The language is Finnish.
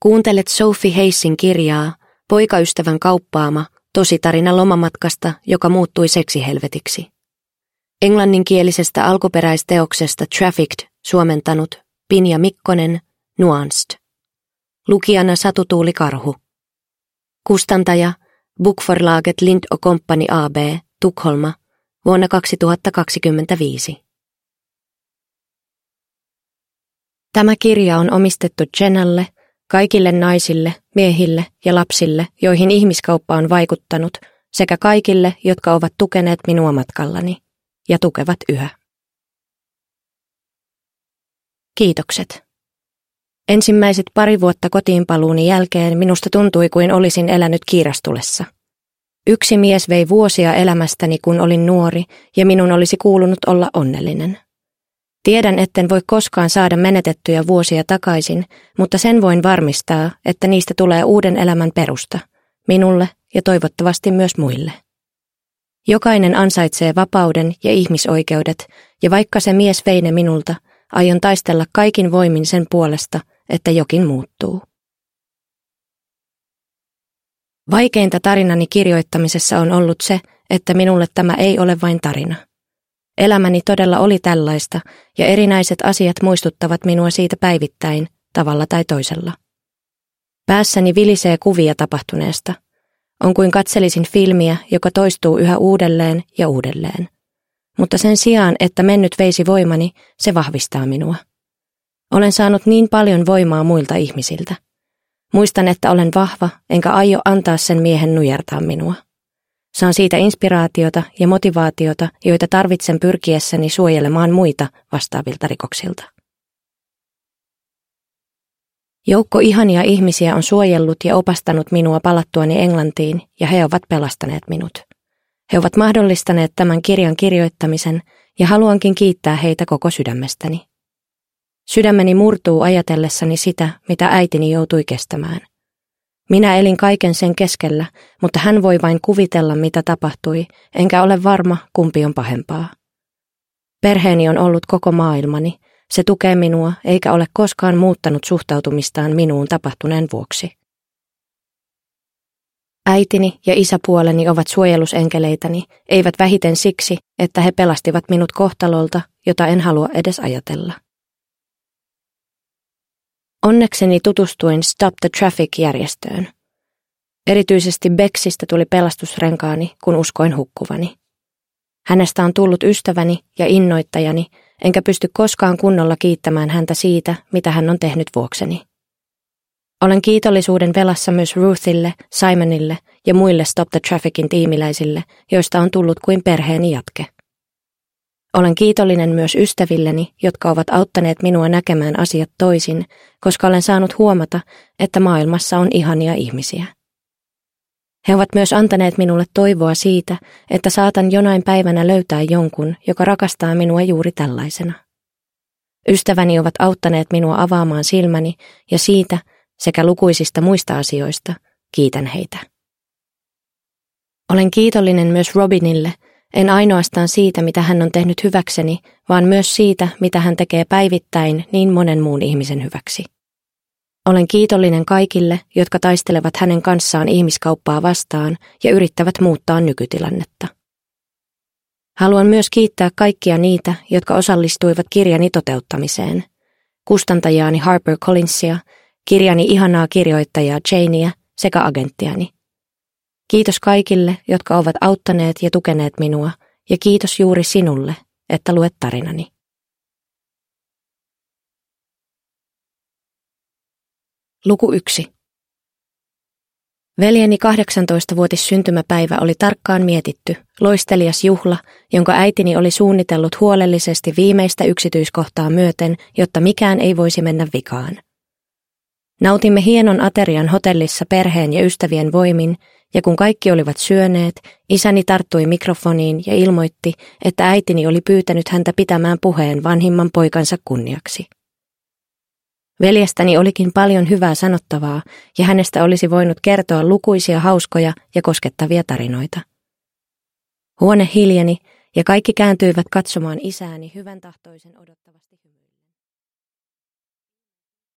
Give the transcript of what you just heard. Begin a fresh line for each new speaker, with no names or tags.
Kuuntelet Sophie Hayesin kirjaa Poikaystävän kauppaama tositarina lomamatkasta, joka muuttui seksihelvetiksi. Englanninkielisestä alkuperäisteoksesta Trafficked suomentanut Pinja Mikkonen, Nuanced. Lukijana Satu Tuuli Karhu. Kustantaja Bookforlaget Lind & Company AB, Tukholma, vuonna 2025. Tämä kirja on omistettu Jennalle, kaikille naisille, miehille ja lapsille, joihin ihmiskauppa on vaikuttanut, sekä kaikille, jotka ovat tukeneet minua matkallani ja tukevat yhä. Kiitokset. Ensimmäiset 2 vuotta kotiinpaluuni jälkeen minusta tuntui kuin olisin elänyt kiirastulessa. Yksi mies vei vuosia elämästäni, kun olin nuori, ja minun olisi kuulunut olla onnellinen. Tiedän, etten voi koskaan saada menetettyjä vuosia takaisin, mutta sen voin varmistaa, että niistä tulee uuden elämän perusta, minulle ja toivottavasti myös muille. Jokainen ansaitsee vapauden ja ihmisoikeudet, ja vaikka se mies vei ne minulta, aion taistella kaikin voimin sen puolesta, että jokin muuttuu. Vaikeinta tarinani kirjoittamisessa on ollut se, että minulle tämä ei ole vain tarina. Elämäni todella oli tällaista, ja erinäiset asiat muistuttavat minua siitä päivittäin, tavalla tai toisella. Päässäni vilisee kuvia tapahtuneesta. On kuin katselisin filmiä, joka toistuu yhä uudelleen ja uudelleen. Mutta sen sijaan, että mennyt veisi voimani, se vahvistaa minua. Olen saanut niin paljon voimaa muilta ihmisiltä. Muistan, että olen vahva, enkä aio antaa sen miehen nujertaa minua. Saan siitä inspiraatiota ja motivaatiota, joita tarvitsen pyrkiessäni suojelemaan muita vastaavilta rikoksilta. Joukko ihania ihmisiä on suojellut ja opastanut minua palattuani Englantiin, ja he ovat pelastaneet minut. He ovat mahdollistaneet tämän kirjan kirjoittamisen, ja haluankin kiittää heitä koko sydämestäni. Sydämeni murtuu ajatellessani sitä, mitä äitini joutui kestämään. Minä elin kaiken sen keskellä, mutta hän voi vain kuvitella, mitä tapahtui, enkä ole varma, kumpi on pahempaa. Perheeni on ollut koko maailmani. Se tukee minua, eikä ole koskaan muuttanut suhtautumistaan minuun tapahtuneen vuoksi. Äitini ja isäpuoleni ovat suojelusenkeleitäni, eivät vähiten siksi, että he pelastivat minut kohtalolta, jota en halua edes ajatella. Onnekseni tutustuin Stop the Traffic-järjestöön. Erityisesti Bexistä tuli pelastusrenkaani, kun uskoin hukkuvani. Hänestä on tullut ystäväni ja innoittajani, enkä pysty koskaan kunnolla kiittämään häntä siitä, mitä hän on tehnyt vuokseni. Olen kiitollisuuden velassa myös Ruthille, Simonille ja muille Stop the Trafficin tiimiläisille, joista on tullut kuin perheeni jatke. Olen kiitollinen myös ystävilleni, jotka ovat auttaneet minua näkemään asiat toisin, koska olen saanut huomata, että maailmassa on ihania ihmisiä. He ovat myös antaneet minulle toivoa siitä, että saatan jonain päivänä löytää jonkun, joka rakastaa minua juuri tällaisena. Ystäväni ovat auttaneet minua avaamaan silmäni, ja siitä sekä lukuisista muista asioista kiitän heitä. Olen kiitollinen myös Robinille, en ainoastaan siitä, mitä hän on tehnyt hyväkseni, vaan myös siitä, mitä hän tekee päivittäin niin monen muun ihmisen hyväksi. Olen kiitollinen kaikille, jotka taistelevat hänen kanssaan ihmiskauppaa vastaan ja yrittävät muuttaa nykytilannetta. Haluan myös kiittää kaikkia niitä, jotka osallistuivat kirjani toteuttamiseen. Kustantajaani Harper Collinsia, kirjani ihanaa kirjoittajaa Janea sekä agenttiani. Kiitos kaikille, jotka ovat auttaneet ja tukeneet minua, ja kiitos juuri sinulle, että luet tarinani. Luku 1. Veljeni 18-vuotis syntymäpäivä oli tarkkaan mietitty, loistelias juhla, jonka äitini oli suunnitellut huolellisesti viimeistä yksityiskohtaa myöten, jotta mikään ei voisi mennä vikaan. Nautimme hienon aterian hotellissa perheen ja ystävien voimin, ja kun kaikki olivat syöneet, isäni tarttui mikrofoniin ja ilmoitti, että äitini oli pyytänyt häntä pitämään puheen vanhimman poikansa kunniaksi. Veljestäni olikin paljon hyvää sanottavaa, ja hänestä olisi voinut kertoa lukuisia hauskoja ja koskettavia tarinoita. Huone hiljeni, ja kaikki kääntyivät katsomaan isääni hyvän tahtoisen odottavasti.